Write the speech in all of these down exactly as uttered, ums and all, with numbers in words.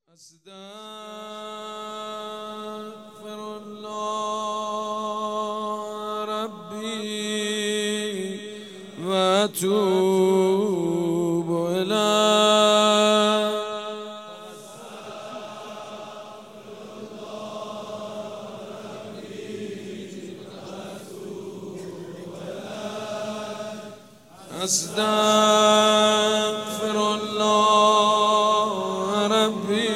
استغفر الله ربي واتوب إليه. استغفر الله ربي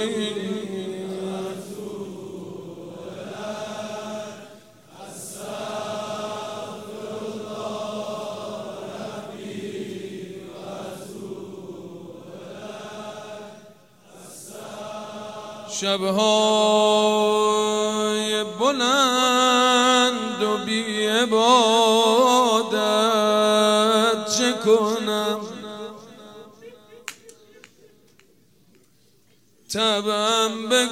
شبهای بلند و بی عبادت چه کنم، طبعم به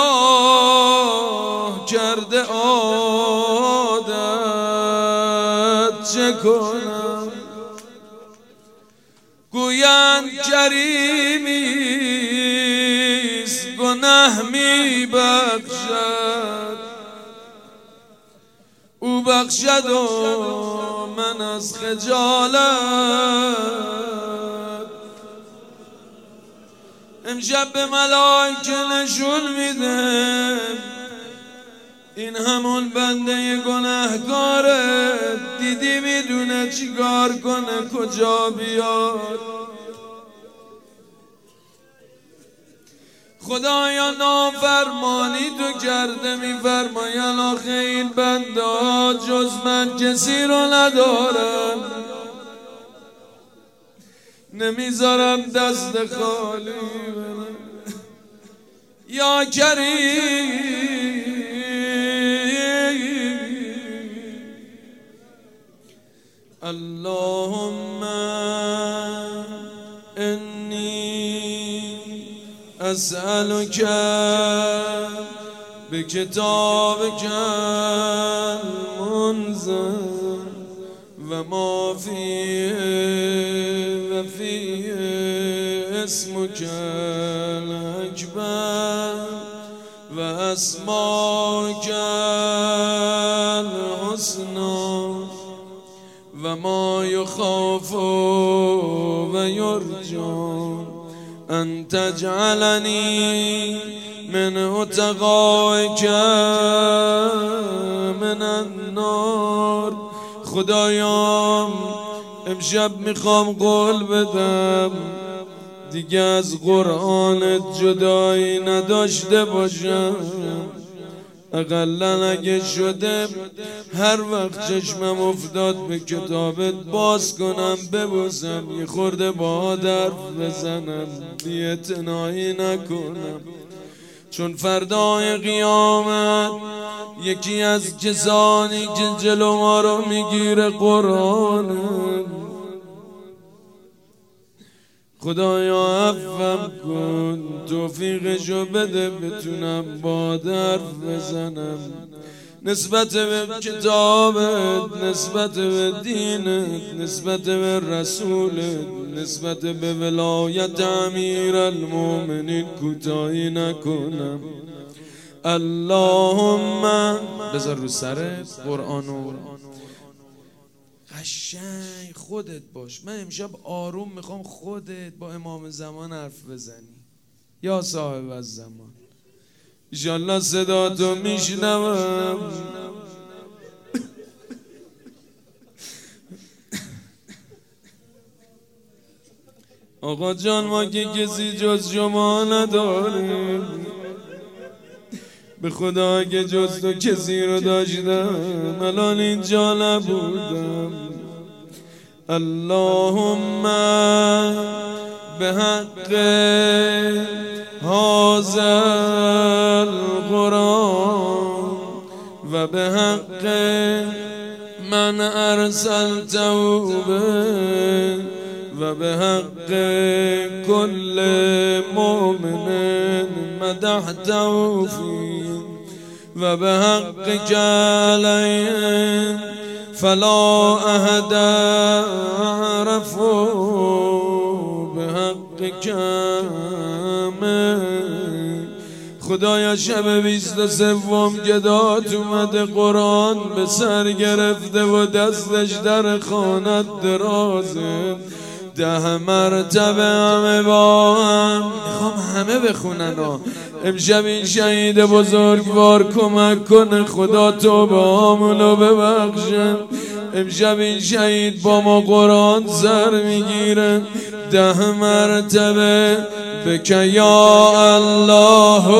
گناه کرده عادت چه کنم. گویند کریمیست گناه می بخشد، او بخشد و من از خجالت. امشب به ملائکه نشون میده این همون بنده گناهکاره، دیدی میدونه چی کار کنه کجا بیاد. خدایا نافرمانی تو کرده، میفرماین آخه این بنده ها جز من کسی رو ندارم، نمیذارم دست خالی برم. یا کریم اللهم انی اسألك بکتابک المنزل و ما فیه و فیه اسمک الاکبر و اسماک الحسنی و ما یخاف و یرجى ان تجعلنی من اتقائک من النار. خدایا امشب میخوام قول بدم دیگه از قرآنت جدایی نداشته باشم. اقلن اگه شده هر وقت چشمم افتاد به کتابت باز کنم ببوسم، یه خورده با حرف بزنم، بی‌اعتنایی نکنم، چون فردای قیامت یکی از کسانی که جلو ما رو میگیره قرآنه. خدایا عفوم کن، توفیقشو بده بتونم با حرف بزنم نسبت به کتابت، نسبت به دینت، نسبت به رسولت، نسبت به ولایت امیر المؤمنین کوتاهی نکنم. اللهم بذار رو سرت قرآنو قشنگ خودت باش. من امشب آروم میخوام خودت با امام زمان حرف بزنی. یا صاحب از زمان انشالله صدا تو میشنوم. آقا جان ما که کسی جز شما نداریم، به خدا اگه جز تو کسی رو داشتم الان اینجا نبودم. اللهم به حق هذا القرآن و به حق من ارسلته به و به حق کل مؤمن مدحته فيه و به حق علیه فلا احد عرفه به حق کامل خدایا شب بیست و سوم گدات اومده قرآن به سر گرفته و دستش در خانت درازه، ده مرتبه همه با هم میخوام همه بخونن ها. امشب این شهید بزرگوار کمک کنه خدا توبه هامونو ببخشه. امشب این شهید با ما قرآن سر میگیره، ده مرتبه بک یا الله.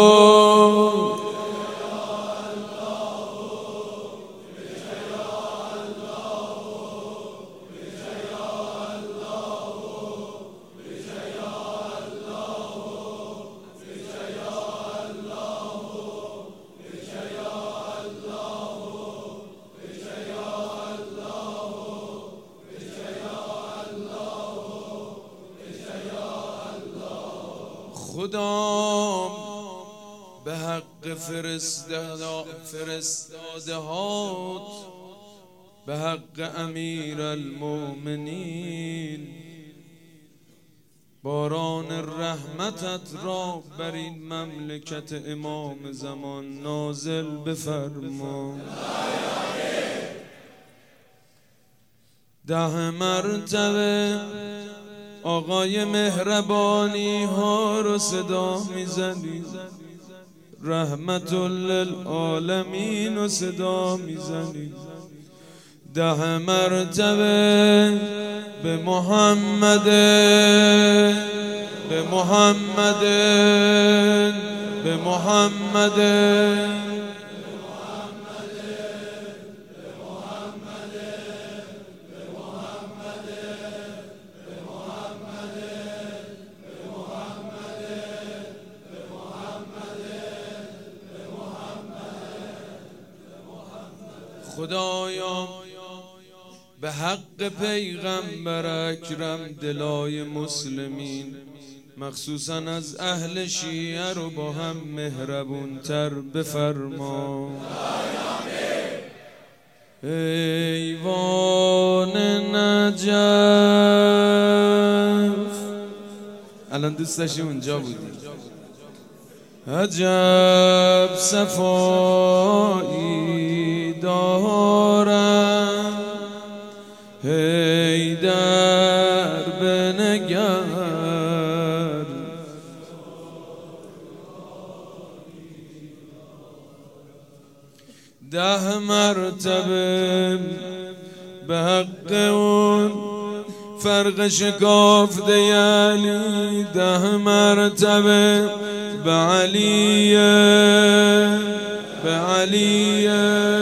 خدا به حق فرستاده هات، به حق امیر المؤمنین، باران رحمتت را بر این مملکت امام زمان نازل بفرما. ده مرتبه آقای مهربانی ها رو صدا میزنی، رحمت للعالمین رو صدا میزنی. ده مرتبه به محمد به محمد به محمد خدایا به حق پیغمبر اکرم دلای مسلمین مخصوصا از اهل شیعه رو با هم مهربون تر بفرما. ایوان نجف، الان دوست داشتی اونجا بودی. عجب صفایی دارم حیدر بنگر، ده مرتبه به حق اون فرق شکافته یعنی، ده مرتبه به علیه به علیه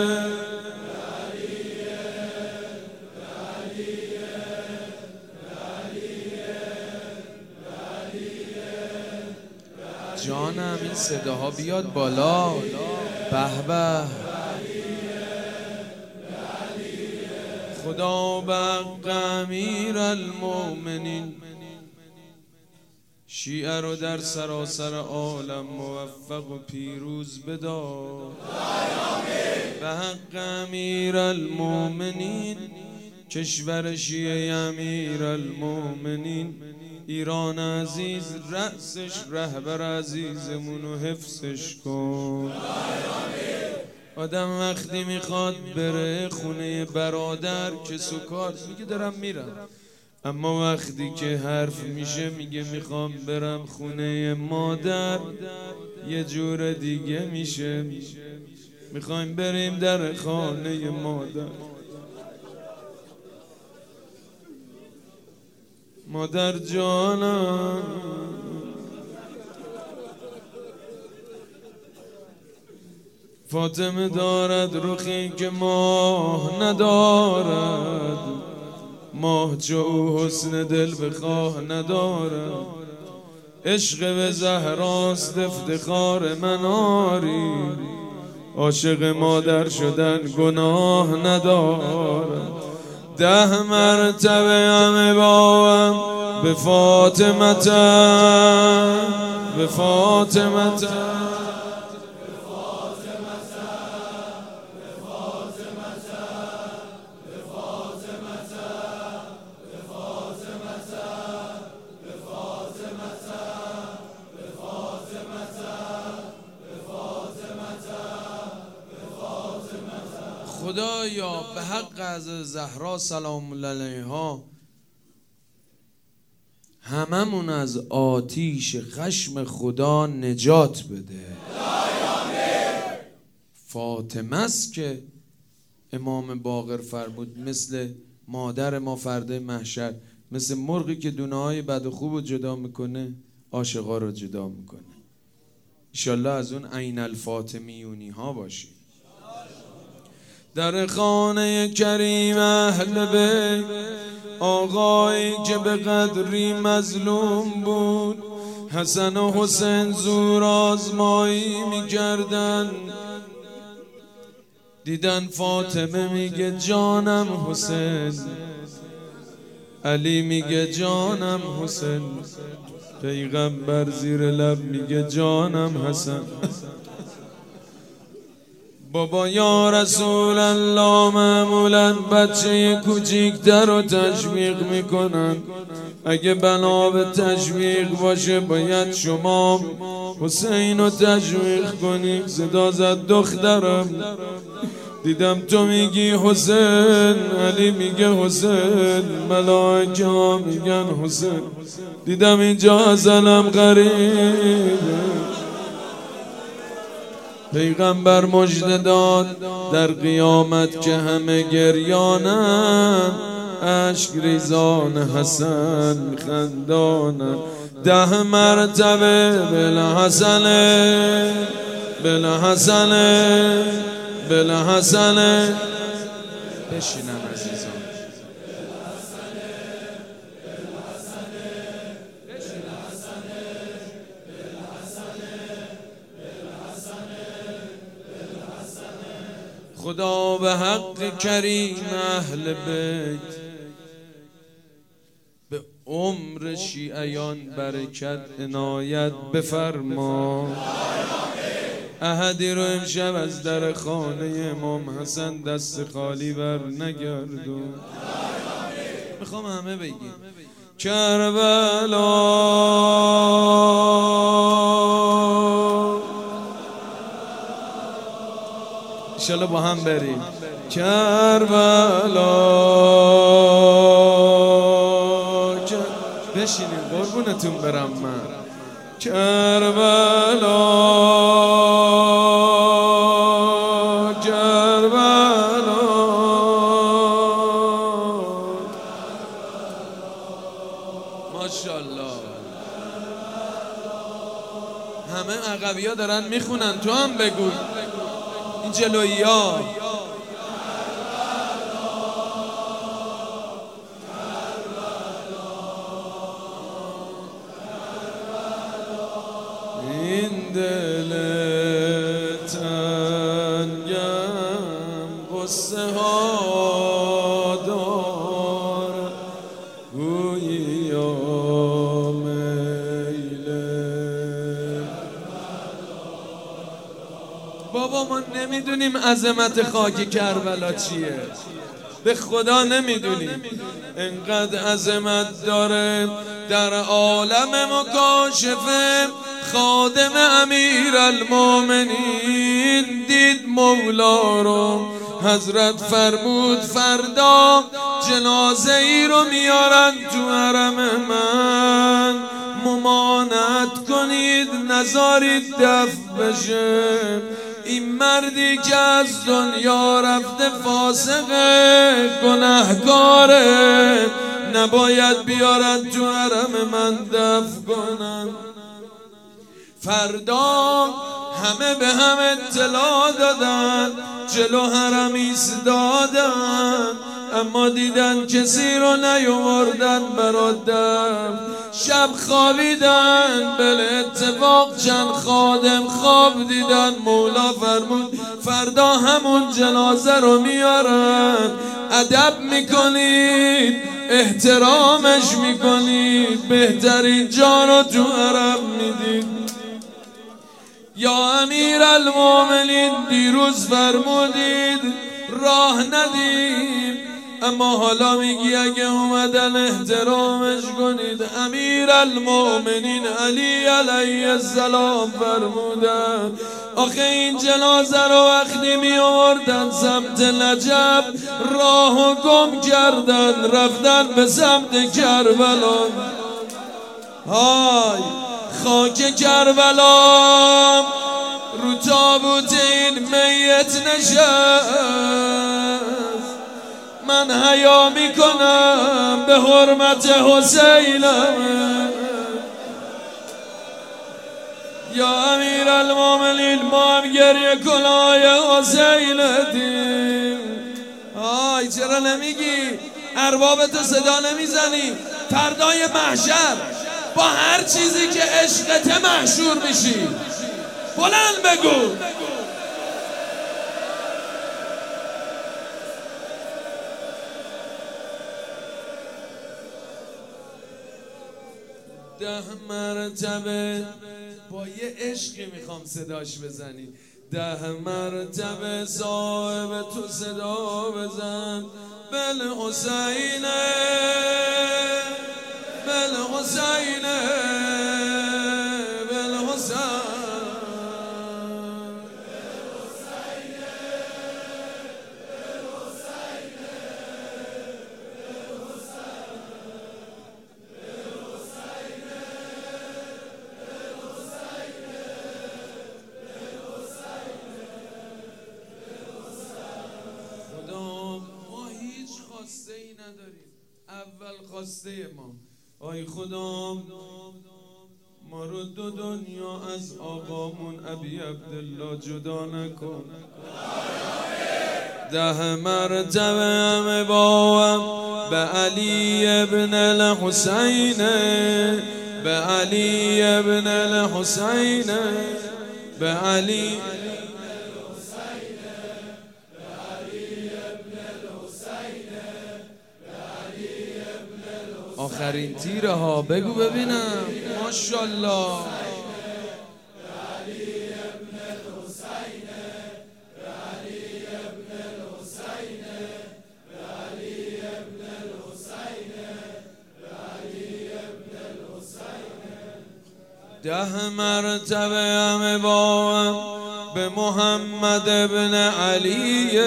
جانم این صداها بیاد بالا. به به خدا به حق امیر المؤمنین شیعه رو در سراسر عالم موفق و پیروز بدار. به حق امیر المؤمنین کشور شیعه امیر المؤمنین ایران عزیز رأسش رهبر عزیزمونو حفظش کن. آدم وقتی میخواد بره خونه برادر که سکار میگه دارم میرم، اما وقتی که حرف میشه میگه میخوام برم خونه مادر یه جور دیگه میشه. میخوایم بریم در خانه مادر. مادر جانم فاطمه دارد رخی که ماه ندارد، ماه چو او حسن دل بخواه ندارد. عشق به زهراست افتخار من آری، عاشق مادر شدن گناه ندارد. ده مرتبه همه باهم به فاطمتم به فاطمتم خدایا به حق از زهرا سلام الله علیها هممون از آتیش خشم خدا نجات بده. فاطمه است که امام باقر فرمود مثل مادر ما فردا محشر، مثل مرغی که دونه های بد و خوب رو جدا میکنه عاشقا رو جدا میکنه. انشالله از اون عین الفاطمیونی ها باشی. در خانه کریم اهل بیت آقایی که به قدری مظلوم بود، حسن و حسین زور آزمایی میکردن. دیدن فاطمه میگه جانم حسین، علی میگه جانم حسین، پیغمبر زیر لب میگه جانم حسن. بابا یا رسول الله معمولا بچه کوچیکتر رو تشویق میکنن. اگه بنا به تشویق باشه باید شما حسین رو تشویق کنی. صدا زد دخترم، دیدم تو میگی حسین، علی میگه حسین، ملائکه ها میگن حسین. دیدم اینجا ازلم غریبه. پیغمبر مژده داد در قیامت که همه گریانن، اشک ریزان حسن خندانن. ده مرتبه بالحسنه بالحسنه بالحسنه. بشینم عزیزان. خدا به حق کریم اهل بیت به عمر شیعیان برکت عنایت بفرما. احدی رو امشب از در خانه امام حسن دست خالی بر نگردون. میخوام همه بگیم کربلا انشالله با هم بریم. کربلا بشینیم قربونتون برم من. کربلا کربلا ماشاءالله. همه عقبی ها دارن میخونن، تو هم بگو این جلویی ها. این دل تنگم قصه ها دار گویی یا میله. بابا ما نمیدونیم عظمت خاک کربلا چیه، به خدا نمیدونیم. انقدر عظمت داره. در عالم مکاشفه خادم امیر المومنین دید مولا رو. حضرت فرمود فردا جنازه ای رو میارن تو حرم من، ممانعت کنید نذارید دفن بشه. این مردی که از دنیا رفته فاسقه گناهکاره، نباید بیارن تو حرم من دفن کنن. فردا همه به هم اطلاع دادن، جلو حرم ایستادن، اما دیدن کسی رو نیاوردن برادم. شب خوابیدن، بله اتفاق چند خادم خواب دیدن. مولا فرمود فردا همون جنازه رو میارن، ادب میکنید، احترامش میکنید، بهترین جا رو تو حرم میدید. یا امیر المومنین دیروز فرمودید راه ندیم، اما حالا میگی اگه اومدن احترامش کنید. امیر المؤمنین علی علیه السلام فرمودن آخه این جنازه رو وقتی می آوردن سمت نجف راهو گم کردن، رفتن به سمت کربلا. های خاک کربلا رو تابوت این میت نشست. من حیا میکنم به حرمت حسینم. یا امیر المؤمنین ما هم گریه کنای حسینتیم. آی چرا نمیگی؟ ارباب تو صدا نمیزنی؟ فردای محشر با هر چیزی که عشقته محشور میشی. بلند بگو. ده مرتبه با یه عشقی میخوام صداش بزنی. ده مرتبه صاحب تو صدا بزن. بل حسینه بل حسینه بل حسین. خواسته ای نداریم، اول خواسته ما آی خدا ما رو دو دنیا از آقامون ابی عبدالله جدا نکن. ده مرتبه همه باهم به علی ابن الحسین به علی ابن الحسین به علی آخرین تیره ها بگو ببینم. ماشاءالله. ده مرتبه همه با به محمد ابن علی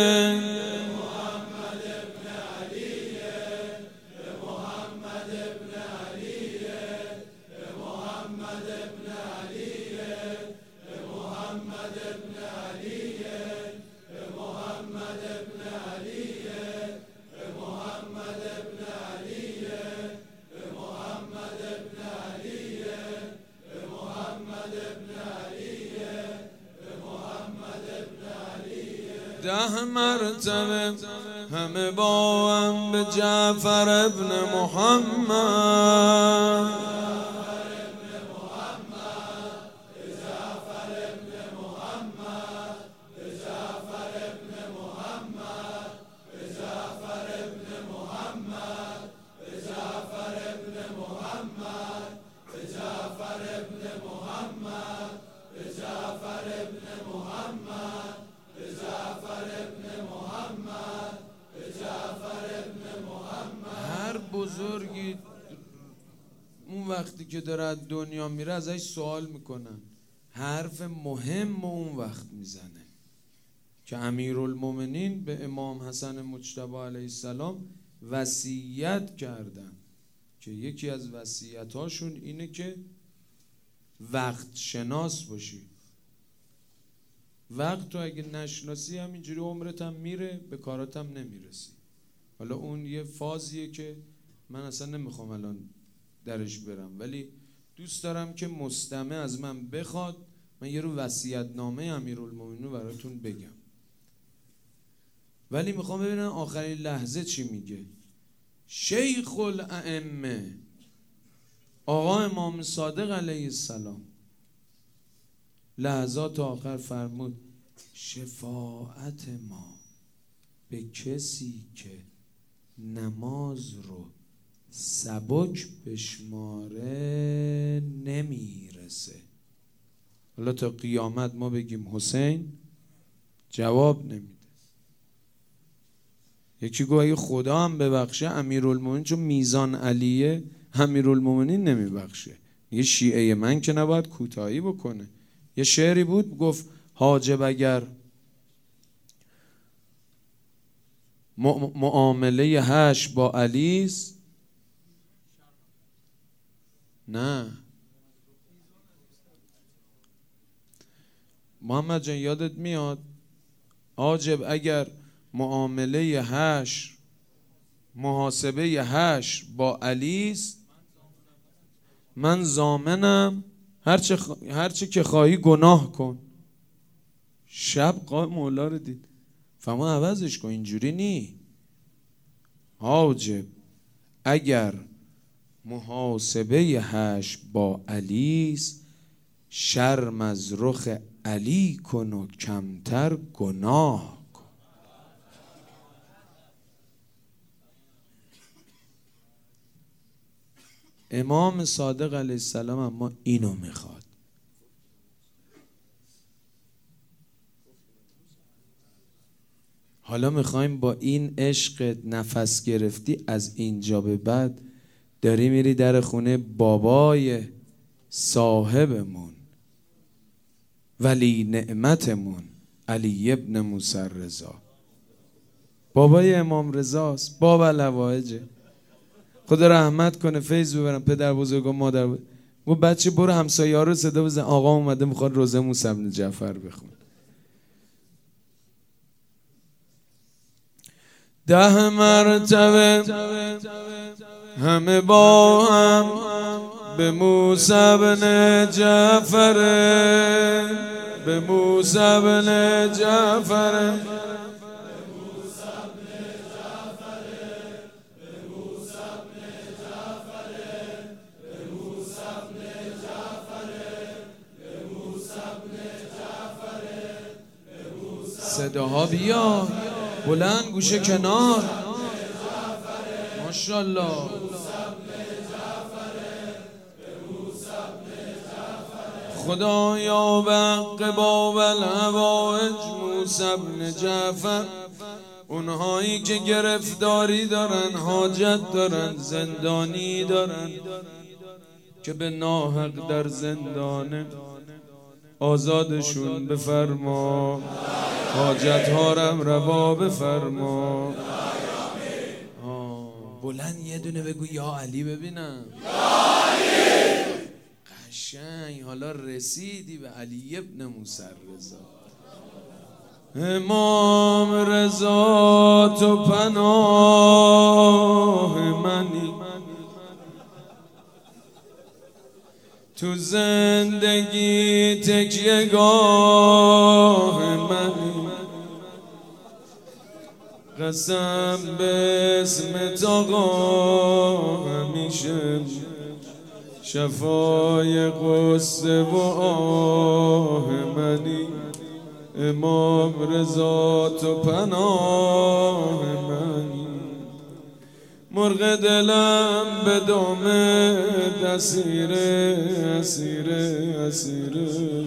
ده مرتبه همه با هم به جعفر ابن محمد بزرگی اون وقتی که داره از دنیا میره ازش سوال میکنن، حرف مهم اون وقت میزنه که امیرالمومنین به امام حسن مجتبی علیه السلام وصیت کردن که یکی از وصیتاشون اینه که وقت شناس باشی. وقت تو اگه نشناسی همینجوری عمرت هم میره، به کارات هم نمیرسی. حالا اون یه فازیه که من اصلا نمیخوام الان درش برم، ولی دوست دارم که مستمع از من بخواد من یه رو وصیت‌نامه امیرالمومنین رو براتون بگم، ولی میخوام ببینم آخرین لحظه چی میگه. شیخ الائمه آقا امام صادق علیه السلام لحظات آخر فرمود شفاعت ما به کسی که نماز رو سبک بشماره نمیرسه. حالا تا قیامت ما بگیم حسین جواب نمیده. یکی گفت اگه خدا هم ببخشه امیرالمومنین چون میزان علیه امیرالمومنین نمیبخشه. یه شیعه من که نباید کوتاهی بکنه. یه شعری بود گفت حاجب اگر معامله هش با علیست، نه محمد جان یادت میاد حاجب اگر معامله هش محاسبه هش با علیست، من ضامنم هرچه, خ... هرچه که خواهی گناه کن. شب قای مولا رو دید فما عوضش کن، اینجوری نی. حاجب اگر محاسبه هش با علیست، شرم از رخ علی کن و کمتر گناه کن. امام صادق علیه السلام اما اینو میخواد. حالا میخوایم با این عشق نفس گرفتی از اینجا به بعد داری میری در خونه بابای صاحبمون ولی نعمتمون علی ابن موسی رضا. بابای امام رضاست، باب الهوایجه. خدا رحمت کنه، فیض ببرم، پدر بزرگ و مادر بزرگ. گفت بچه برو همسایه ها رو صدا بزن، آقا اومده میخواد روزه موسی بن جعفر بخون. ده مرتبه همه با هم به موسی بن جعفر، به موسی بن جعفر، صداها بیا بلند گوشه کنار. ماشاءالله. خدایا بق باب الهوایج موسی بن جعفر، اونهایی که گرفتاری دارن، حاجت دارن، زندانی دارن که به ناحق در زندانه، آزادشون بفرما، حاجت هارم روا بفرما. بلند یه دونه بگو یا علی ببینم. یا علی. قشنگ. حالا رسیدی به علی ابن موسی رضا. امام رضا تو پناه منی، تو زندگی تکیه گاه منی، قسم به اسم آقا همیشه شفای قصه و آه منی. امام رضا تو پناه منی، مرغ دلم به دام اسیره اسیره اسیره،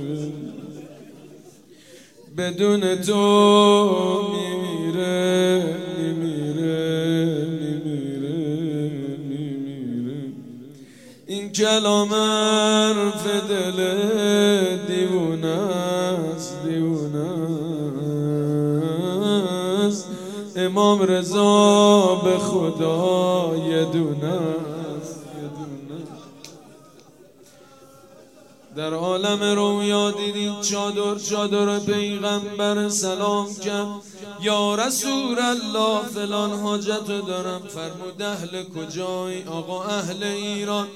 بدون تو میمیره میمیره میمیره میمیره. این کلام حرف دل دیوونه است دیوونه است. امام رضا به خدا یه دونه است یه دونه. در عالم رویا دیدید چادر چادر پیغمبر سلام کرد، یا رسول الله فلان حاجت دارم. فرمود اهل کجایی؟ آقا اهل ایران.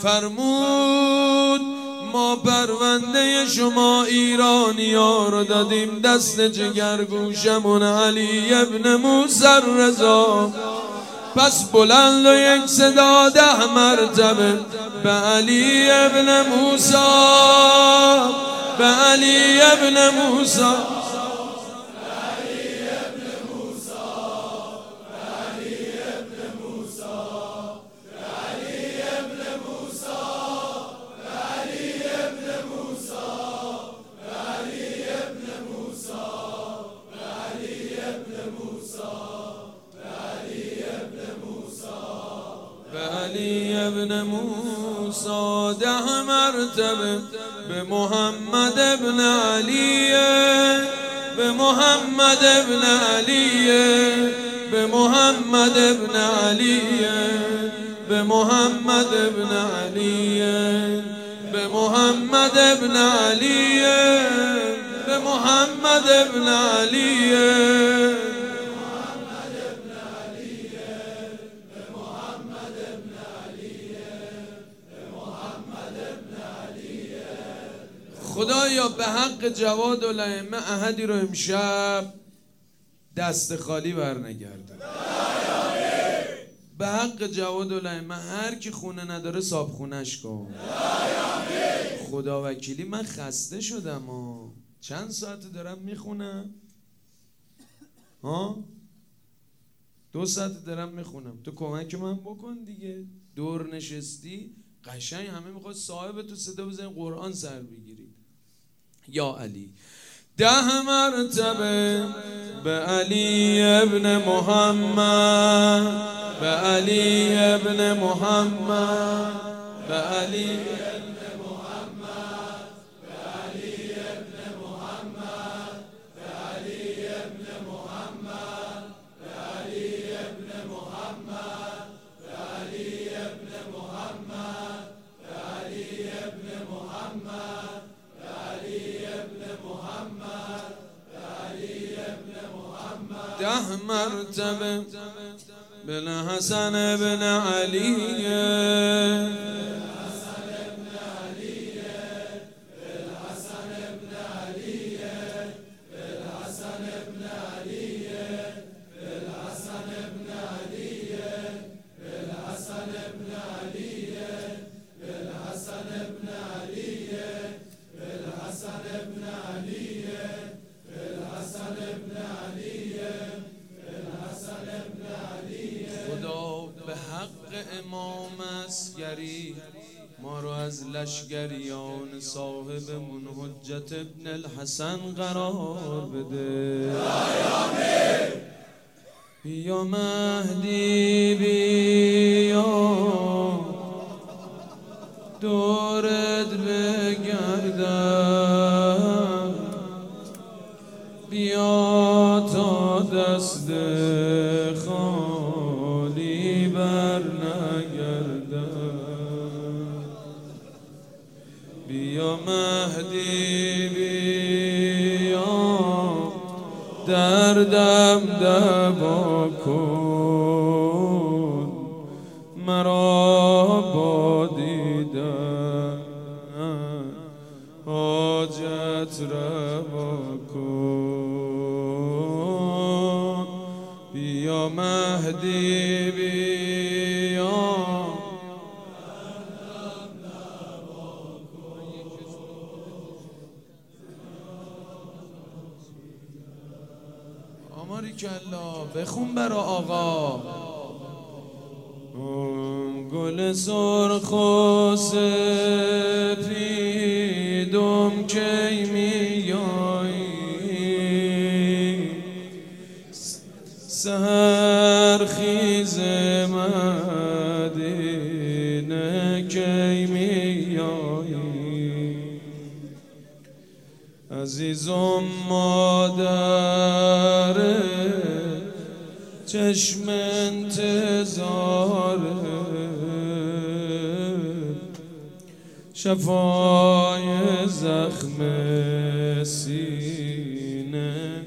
فرمود ما پرونده شما ایرانی ها رو دادیم دست جگرگوشمون علی ابن موسی رضا. پس بلند و یک صدا ده مرتبه به علی ابن موسی، به علی ابن موسی، محمد ابن علی، به محمد ابن علی، به محمد ابن علی، به محمد ابن علی، به محمد ابن علی، به محمد ابن علی. خدایا به حق جواد الائمه احدی رو امشب دست خالی برنگردن. به حق جواد الائمه هر کی خونه نداره صاحب خونش کن. خدا وکیلی من خسته شدم ها. چند ساعت دارم میخونم ها؟ دو ساعت دارم میخونم. تو کمک من بکن دیگه. دور نشستی قشنگ همه میخواد صاحب تو صدا بزنی قرآن سر بگیرید. یا علی ده مرتبه به علی ابن محمد، به علی ابن محمد، به علی ابن محمد، به علی ابن محمد، به علی ابن محمد، به علی ابن محمد، به علی ابن محمد، به علی ابن محمد، به علی ابن محمد، به علی ابن محمد. ده مرتبه بالحسن ابن علی، بالحسن ابن علی، بالحسن ابن علی، بالحسن ابن علی، بالحسن ابن علی، بالحسن ابن علی، بالحسن ابن علی، بالحسن ابن علی، بالحسن ابن علی، بالحسن ابن علی. خدا به حق امام عسکری ما رو از لشکریان صاحبمون حجت ابن الحسن قرار بده. بیا مهدی بیا دورت بگردم، بیا تا دست خالی بر نگردم. بیا مهدی بیا دردم دوا کن، مرا با دیدن حاجت روا کن. بیا مهدی بیا آماری کلا بخون برا آقا. گل سرخ و سپیدم کی میایی، سحر خیز مدینه کی میایی. عزیزم مادر چشم انتظار، شفای زخم سینه.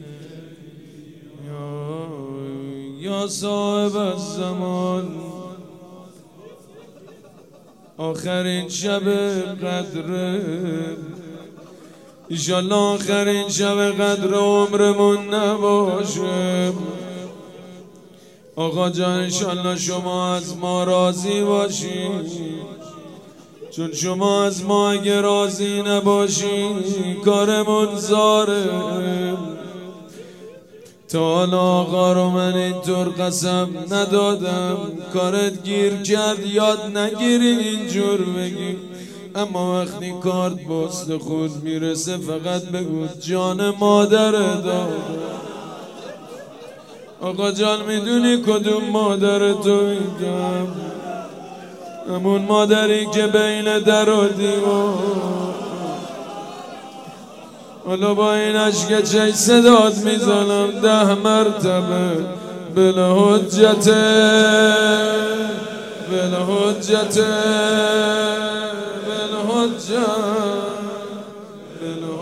یا, یا صاحب الزمان آخرین شب قدر، ایشالله آخرین شب قدر عمرمون نباشه. آقا جان انشالله شما از ما راضی باشید، چون شما از ما اگه راضی نباشید کارمون زاره. تا حالا آقا رو من اینطور قسم ندادم، کارت گیر کرد یاد نگیری اینجور بگی، اما وقتی کارت بست خود میرسه فقط بگو جان مادر دادم. آقا جان میدونی کدوم مادر تو میگم؟ همون مادری که بین در و دیوار حالا با این عشق چه صداد میزنم ده مرتبه بلا حجته بلا حجته بلا حجت بلا